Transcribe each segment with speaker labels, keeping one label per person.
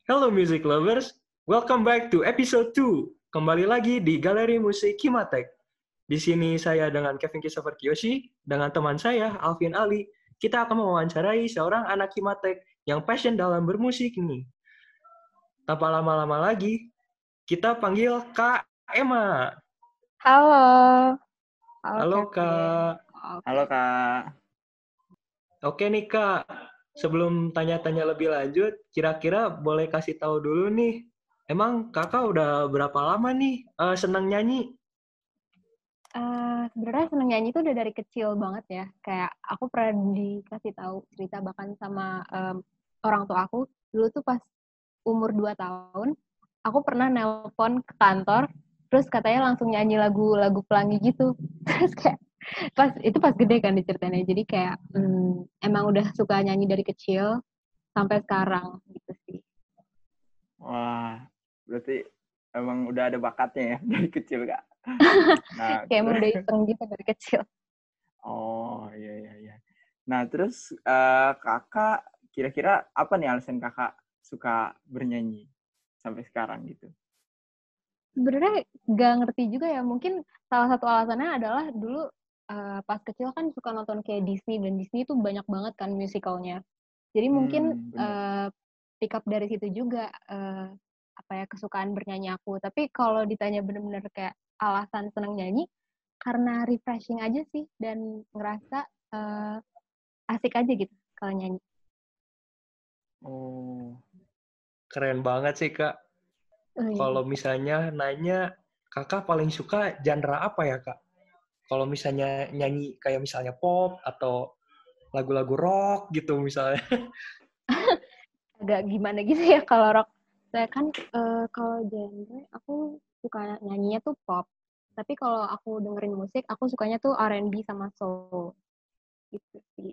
Speaker 1: Hello music lovers, welcome back to episode 2. Kembali lagi di Galeri Musik Himatek. Di sini saya dengan Kevin Christopher Kiyoshi, dengan teman saya Alvin Ali. Kita akan mewawancarai seorang anak Himatek yang passion dalam bermusik nih. Tanpa lama-lama lagi, kita panggil Kak Emma.
Speaker 2: Halo.
Speaker 1: Halo
Speaker 2: Kevin.
Speaker 1: Kak.
Speaker 3: Halo Kak.
Speaker 1: Oke nih Kak, sebelum tanya-tanya lebih lanjut, kira-kira boleh kasih tahu dulu nih, emang kakak udah berapa lama nih senang nyanyi?
Speaker 2: Sebenarnya seneng nyanyi itu udah dari kecil banget ya. Kayak aku pernah dikasih tahu cerita bahkan sama orang tua aku. Dulu tuh pas umur 2 tahun, aku pernah nelpon ke kantor, terus katanya langsung nyanyi lagu-lagu pelangi gitu. Terus kayak pas gede kan diceritain. Jadi kayak emang udah suka nyanyi dari kecil sampai sekarang gitu sih.
Speaker 3: Wah, berarti emang udah ada bakatnya ya dari kecil Kak. Nah,
Speaker 2: Kayak emang udah iseng gitu dari kecil.
Speaker 3: oh iya. Nah terus Kakak kira-kira apa nih alasan Kakak suka bernyanyi sampai sekarang gitu?
Speaker 2: Sebenarnya gak ngerti juga ya. Mungkin salah satu alasannya adalah dulu pas kecil kan suka nonton kayak Disney, dan Disney itu banyak banget kan musicalnya. Jadi mungkin
Speaker 3: Bener.
Speaker 2: pick up dari situ juga kesukaan bernyanyi aku. Tapi kalau ditanya bener-bener kayak alasan seneng nyanyi, karena refreshing aja sih, dan ngerasa asik aja gitu kalau nyanyi.
Speaker 3: Oh.
Speaker 1: Keren banget sih Kak. Kalau misalnya nanya, kakak paling suka genre apa ya Kak? Kalau misalnya nyanyi kayak misalnya pop atau lagu-lagu rock gitu misalnya.
Speaker 2: Agak gimana gitu ya kalau rock. Saya kan kalau genre aku suka nyanyinya tuh pop. Tapi kalau aku dengerin musik, aku sukanya tuh R&B sama soul. Gitu sih.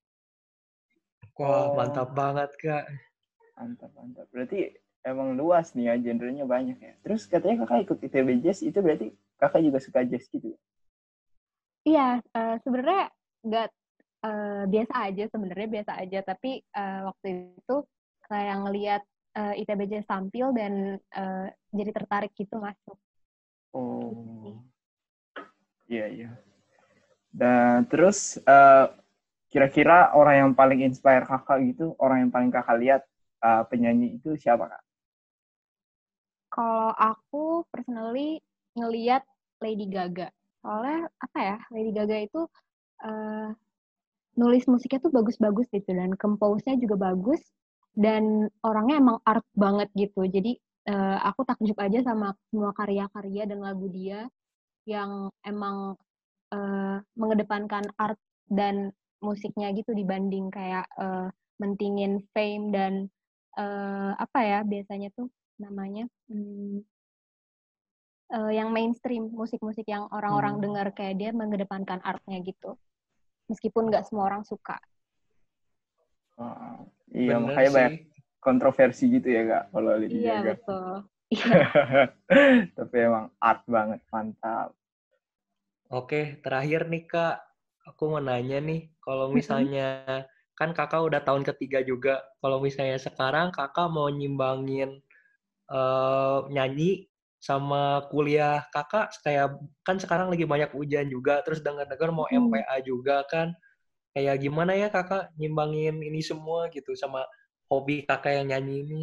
Speaker 1: Wah,
Speaker 3: Oh,
Speaker 1: mantap banget Kak.
Speaker 3: mantap. Berarti emang luas nih ya, genrenya banyak ya. Terus katanya Kakak ikut ITB Jazz, itu berarti Kakak juga suka jazz gitu?
Speaker 2: Iya, sebenarnya nggak biasa aja. Tapi waktu itu kayak ngelihat ITB Jazz tampil dan jadi tertarik gitu masuk.
Speaker 3: Oh, iya. Dan terus kira-kira orang yang paling inspire Kakak gitu, orang yang paling Kakak lihat penyanyi itu siapa Kak?
Speaker 2: Kalau aku personally ngelihat Lady Gaga. Soalnya Lady Gaga itu uh, nulis musiknya tuh bagus-bagus gitu, dan compose-nya juga bagus, dan orangnya emang art banget gitu. Jadi aku takjub aja sama semua karya-karya dan lagu dia yang emang mengedepankan art dan musiknya gitu, dibanding kayak mentingin fame dan biasanya tuh namanya yang mainstream, musik-musik yang orang-orang dengar, kayak dia mengedepankan artnya gitu. Meskipun nggak semua orang suka.
Speaker 3: Iya,
Speaker 1: Bener
Speaker 3: makanya banyak
Speaker 1: sih.
Speaker 3: kontroversi gitu ya Kak, kalau Lady
Speaker 2: Iya,
Speaker 3: Gaga.
Speaker 2: betul. Iya.
Speaker 3: Tapi emang art banget, mantap.
Speaker 1: Oke, terakhir nih Kak, aku mau nanya nih, kalau misalnya kan kakak udah tahun ketiga juga, kalau misalnya sekarang kakak mau nyimbangin nyanyi sama kuliah kakak, kayak kan sekarang lagi banyak ujian juga, terus dengar-dengar mau MPA juga kan, kayak gimana ya kakak nyimbangin ini semua gitu sama hobi kakak yang nyanyi ini?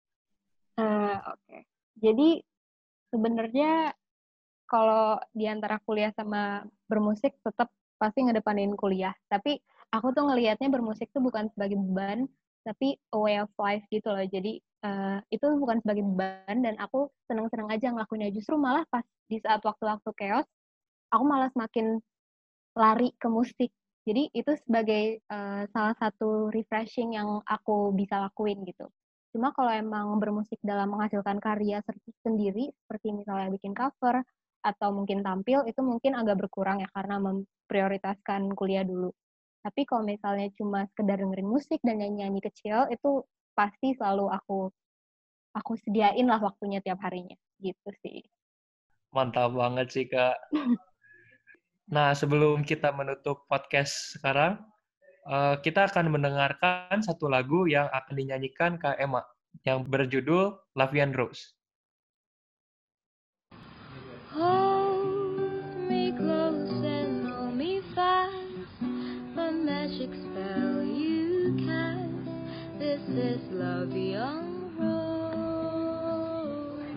Speaker 2: Oke. Jadi sebenarnya kalau di antara kuliah sama bermusik, tetap pasti ngedepanin kuliah. Tapi aku tuh ngelihatnya bermusik tuh bukan sebagai beban, tapi a way of life gitu loh. Jadi itu bukan sebagai beban, dan aku seneng-seneng aja ngelakuinnya. Justru malah pas di saat waktu-waktu chaos, aku malah semakin lari ke musik. Jadi itu sebagai salah satu refreshing yang aku bisa lakuin gitu. Cuma kalau emang bermusik dalam menghasilkan karya sendiri, seperti misalnya bikin cover atau mungkin tampil, itu mungkin agak berkurang ya, karena memprioritaskan kuliah dulu. Tapi kalau misalnya cuma sekedar dengerin musik dan nyanyi-nyanyi kecil, itu pasti selalu aku sediain lah waktunya tiap harinya gitu sih.
Speaker 1: Mantap banget sih Kak. Nah, sebelum kita menutup podcast sekarang, kita akan mendengarkan satu lagu yang akan dinyanyikan Kak Emma. yang berjudul Lavian Rose.
Speaker 4: Hold me close and hold me fast. A magic spell you cast. This is love young rose.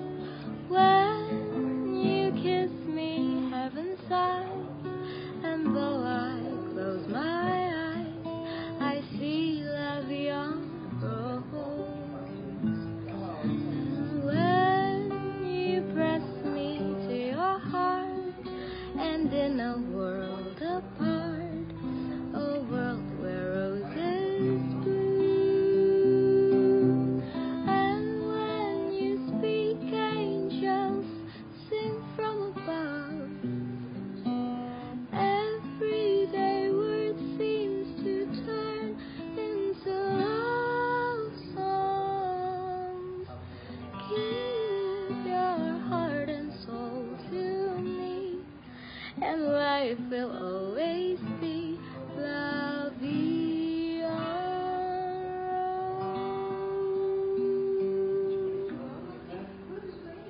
Speaker 4: When you kiss me, heaven sighs, and though I close my eyes, I see love young rose. When you press me to your heart, and in a world apart, a world where roses bloom, and when you speak, angels sing from above. Everyday word seems to turn into love songs. Give your heart and soul to me, and life will always be